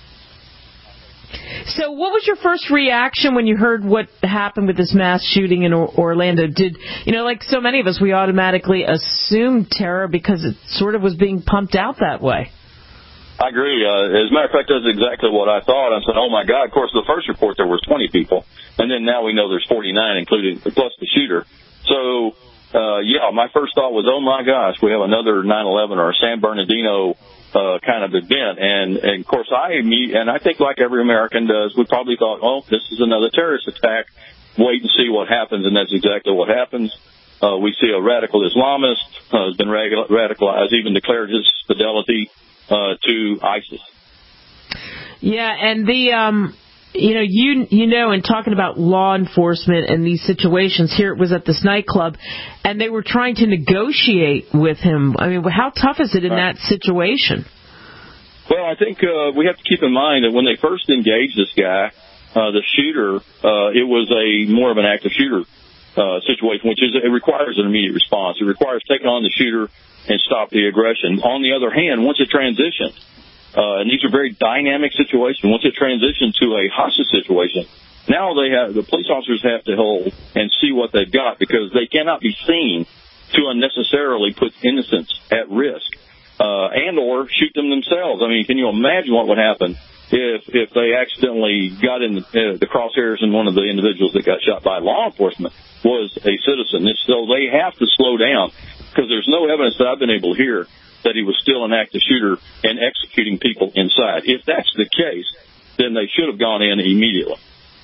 So what was your first reaction when you heard what happened with this mass shooting in Orlando? Did, you know, like so many of us, we automatically assumed terror because it sort of was being pumped out that way? I agree. Uh, as a matter of fact, that's exactly what I thought. I said, oh, my God. Of course, the first report, there were twenty people. And then now we know there's forty-nine, including plus the shooter. So, uh, yeah, my first thought was, oh, my gosh, we have another nine eleven or a San Bernardino Uh, kind of event, and, and of course I and I think like every American does, we probably thought, oh, this is another terrorist attack. Wait and see what happens, and that's exactly what happens. Uh, we see a radical Islamist uh, has been radicalized, even declared his fidelity uh, to ISIS. Yeah, and the um, you know, you you know, in talking about law enforcement and these situations, here it was at this nightclub, and they were trying to negotiate with him. I mean, how tough is it in that situation? Well, I think uh, we have to keep in mind that when they first engaged this guy, uh, the shooter, uh, it was a more of an active shooter uh, situation, which is it requires an immediate response. It requires taking on the shooter and stop the aggression. On the other hand, once it transitions, uh, and these are very dynamic situations, once it transitions to a hostage situation, now they have the police officers have to hold and see what they've got, because they cannot be seen to unnecessarily put innocents at risk. Uh, and or shoot them themselves. I mean, can you imagine what would happen if if they accidentally got in the, uh, the crosshairs and one of the individuals that got shot by law enforcement was a citizen? And so they have to slow down, because there's no evidence that I've been able to hear that he was still an active shooter and executing people inside. If that's the case, then they should have gone in immediately.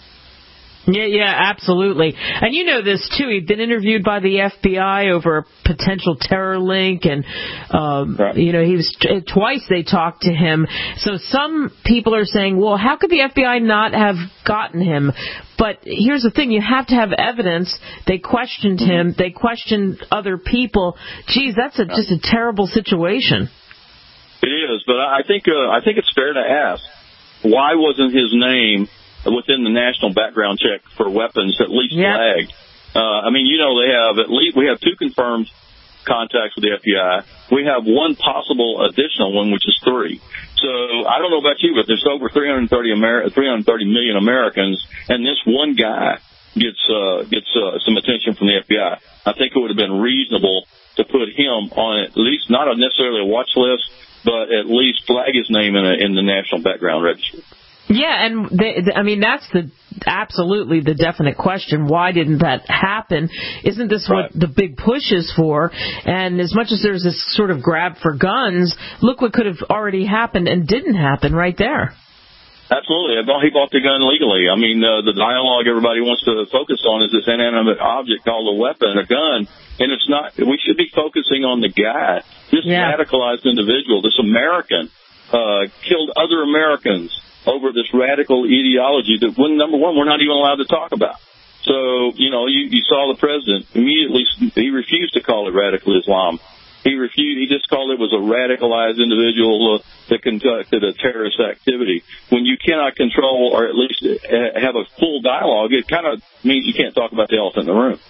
Yeah, yeah, absolutely. And you know this, too. He'd been interviewed by the F B I over a potential terror link, and, um, right. you know, he was twice they talked to him. So some people are saying, well, how could the F B I not have gotten him? But here's the thing. You have to have evidence. They questioned him. They questioned other people. Geez, that's a, just a terrible situation. It is, but I think uh, I think it's fair to ask, why wasn't his name within the national background check for weapons at least yep. flagged? Uh, I mean, you know, they have at least, we have two confirmed contacts with the F B I. We have one possible additional one, which is three. So I don't know about you, but there's over three hundred thirty, Ameri- three hundred thirty million Americans, and this one guy gets uh, gets uh, some attention from the F B I. I think it would have been reasonable to put him on at least not necessarily a watch list, but at least flag his name in, a, in the national background registry. Yeah, and they, I mean, that's the absolutely the definite question. Why didn't that happen? Isn't this right. what the big push is for? And as much as there's this sort of grab for guns, look what could have already happened and didn't happen right there. Absolutely. He bought the gun legally. I mean, uh, the dialogue everybody wants to focus on is this inanimate object called a weapon, a gun, and it's not. We should be focusing on the guy, this yeah. radicalized individual, this American, uh, killed other Americans over this radical ideology that, when, number one, we're not even allowed to talk about. So, you know, you, you saw the president immediately, he refused to call it radical Islam. He refused, he just called it was a radicalized individual uh, that conducted a terrorist activity. When you cannot control or at least have a full dialogue, it kind of means you can't talk about the elephant in the room.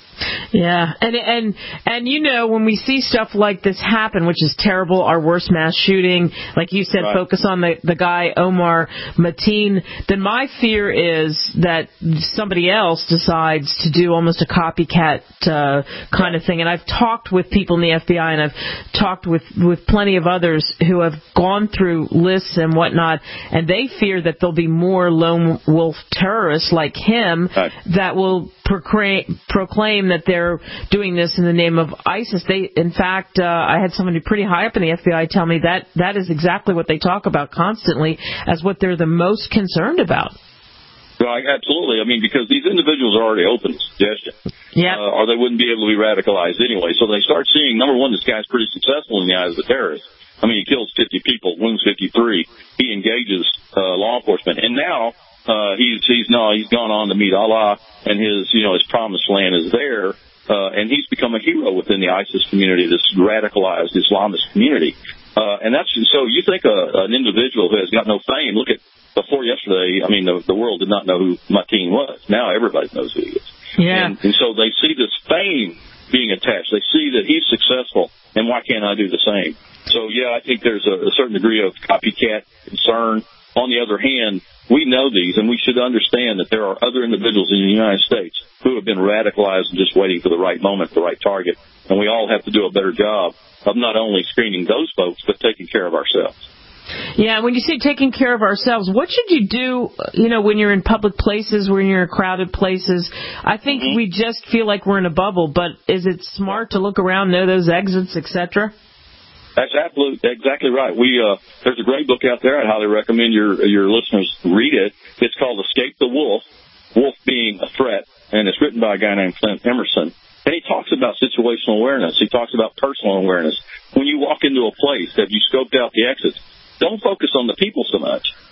Yeah, and and and you know, when we see stuff like this happen, which is terrible, our worst mass shooting, like you said, right. focus on the the guy Omar Mateen, then my fear is that somebody else decides to do almost a copycat uh, kind of thing. And I've talked with people in the F B I, and I've talked with with plenty of others who have gone through lists and whatnot, and they fear that there'll be more lone wolf terrorists like him right. that will proclaim, proclaim that they're doing this in the name of ISIS. They, in fact, uh, I had somebody pretty high up in the F B I tell me that that is exactly what they talk about constantly as what they're the most concerned about. Right, absolutely. I mean, because these individuals are already open to suggestion, yeah, uh, or they wouldn't be able to be radicalized anyway. So they start seeing, number one, this guy's pretty successful in the eyes of the terrorists. I mean, he kills fifty people, wounds fifty-three. He engages uh, law enforcement, and now uh, he's he's no he's gone on to meet Allah, and his you know his promised land is there, uh, and he's become a hero within the ISIS community, this radicalized Islamist community. Uh, and that's so you think a, an individual who has got no fame. Look at before yesterday. I mean, the, the world did not know who Mateen was. Now everybody knows who he is. Yeah, and, and so they see this fame being attached. They see that he's successful, and why can't I do the same? So, yeah, I think there's a, a certain degree of copycat concern. On the other hand, we know these, and we should understand that there are other individuals in the United States who have been radicalized and just waiting for the right moment, the right target. And we all have to do a better job of not only screening those folks, but taking care of ourselves. Yeah, when you say taking care of ourselves, what should you do, you know, when you're in public places, when you're in crowded places? I think mm-hmm. we just feel like we're in a bubble, but is it smart to look around, know those exits, et cetera? That's absolutely exactly right. We uh, there's a great book out there. I highly recommend your your listeners read it. It's called Escape the Wolf, Wolf Being a Threat, and it's written by a guy named Clint Emerson. And he talks about situational awareness. He talks about personal awareness. When you walk into a place, have you scoped out the exits? Don't focus on the people so much.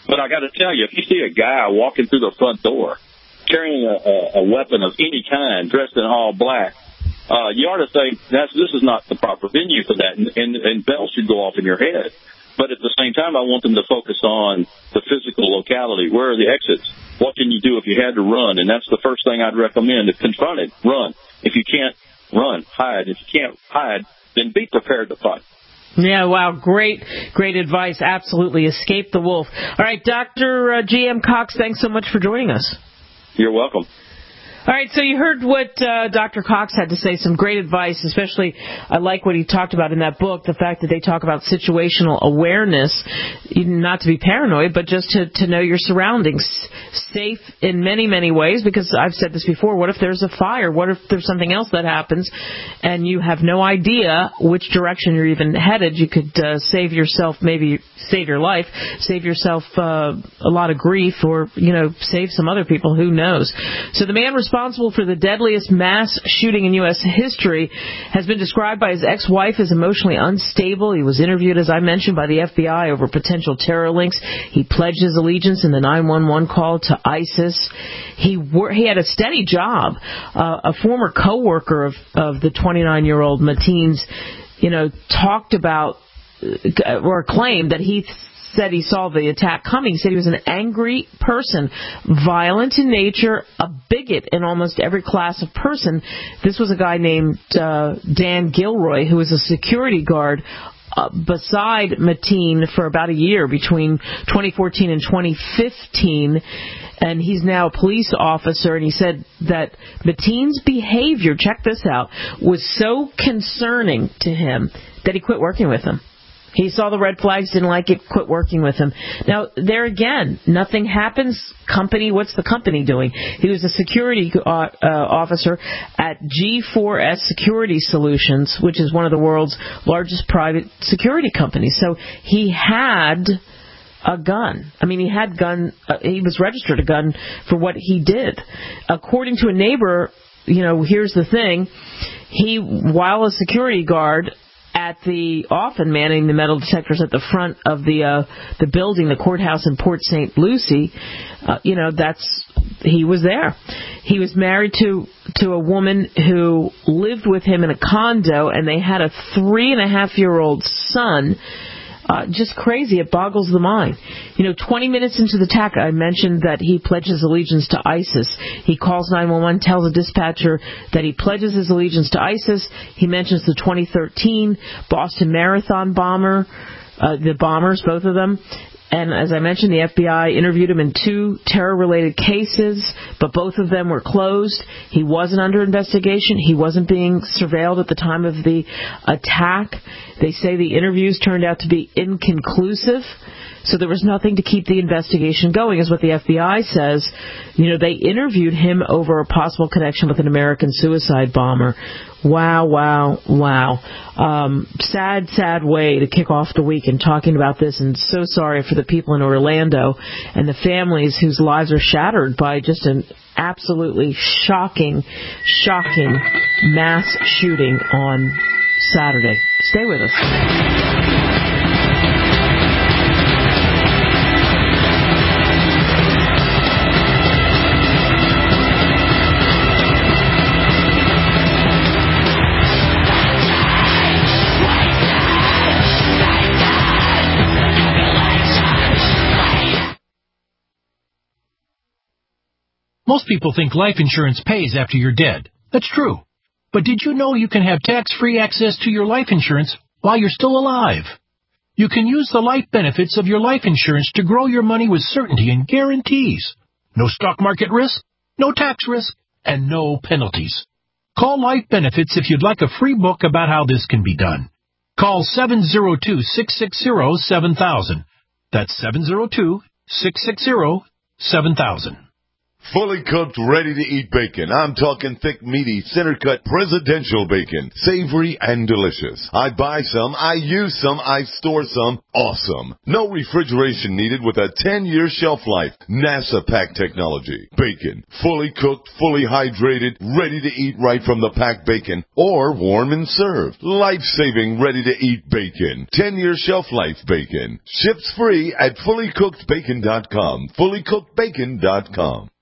But I got to tell you, if you see a guy walking through the front door carrying a, a, a weapon of any kind, dressed in all black, uh, you ought to say, that's, this is not the proper venue for that, and, and, and bells should go off in your head. But at the same time, I want them to focus on the physical locality. Where are the exits? What can you do if you had to run? And that's the first thing I'd recommend. If confronted, run. If you can't run, hide. If you can't hide, then be prepared to fight. Yeah, wow, great, great advice. Absolutely, escape the wolf. All right, Doctor Uh, G M Cox, thanks so much for joining us. You're welcome. All right, so you heard what uh, Doctor Cox had to say, some great advice, especially I like what he talked about in that book, the fact that they talk about situational awareness, not to be paranoid, but just to, to know your surroundings. Safe in many, many ways, because I've said this before, what if there's a fire? What if there's something else that happens and you have no idea which direction you're even headed? You could uh, save yourself, maybe save your life, save yourself uh, a lot of grief, or, you know, save some other people, who knows. So the man responsible for the deadliest mass shooting in U S history has been described by his ex-wife as emotionally unstable. He was interviewed, as I mentioned, by the F B I over potential terror links. He pledged his allegiance in the nine one one call to ISIS. He wor- he had a steady job. Uh, a former co-worker of, of the twenty-nine-year-old Mateen's, you know, talked about uh, or claimed that he said he saw the attack coming. He said he was an angry person, violent in nature, a bigot in almost every class of person. This was a guy named uh, Dan Gilroy, who was a security guard uh, beside Mateen for about a year between twenty fourteen and twenty fifteen. And he's now a police officer, and he said that Mateen's behavior, check this out, was so concerning to him that he quit working with him. He saw the red flags, didn't like it, quit working with him. Now, there again, nothing happens. Company, what's the company doing? He was a security uh, uh, officer at G four S Security Solutions, which is one of the world's largest private security companies. So he had a gun. I mean, he had gun. Uh, he was registered a gun for what he did. According to a neighbor, you know, here's the thing. He, while a security guard at the, often manning the metal detectors at the front of the uh, the building, the courthouse in Port Saint Lucie, uh, you know, that's, he was there. He was married to to a woman who lived with him in a condo, and they had a three and a half year old son. Uh, just crazy. It boggles the mind. You know, twenty minutes into the attack, I mentioned that he pledges allegiance to ISIS. He calls nine one one, tells a dispatcher that he pledges his allegiance to ISIS. He mentions the twenty thirteen Boston Marathon bomber, uh, the bombers, both of them. And as I mentioned, the F B I interviewed him in two terror-related cases, but both of them were closed. He wasn't under investigation. He wasn't being surveilled at the time of the attack. They say the interviews turned out to be inconclusive, so there was nothing to keep the investigation going, is what the F B I says. You know, they interviewed him over a possible connection with an American suicide bomber. Wow, wow, wow. Um, sad, sad way to kick off the week in talking about this, and so sorry for the people in Orlando and the families whose lives are shattered by just an absolutely shocking, shocking mass shooting on Saturday. Stay with us. Most people think life insurance pays after you're dead. That's true. But did you know you can have tax-free access to your life insurance while you're still alive? You can use the life benefits of your life insurance to grow your money with certainty and guarantees. No stock market risk, no tax risk, and no penalties. Call Life Benefits if you'd like a free book about how this can be done. Call seven zero two, six six zero, seven thousand. That's seven zero two, six six zero, seven thousand. Fully cooked, ready-to-eat bacon. I'm talking thick, meaty, center-cut, presidential bacon. Savory and delicious. I buy some, I use some, I store some. Awesome. No refrigeration needed with a ten-year shelf life. NASA pack technology. Bacon. Fully cooked, fully hydrated, ready to eat right from the packed bacon. Or warm and served. Life-saving, ready-to-eat bacon. ten-year shelf life bacon. Ships free at fully cooked bacon dot com. fully cooked bacon dot com.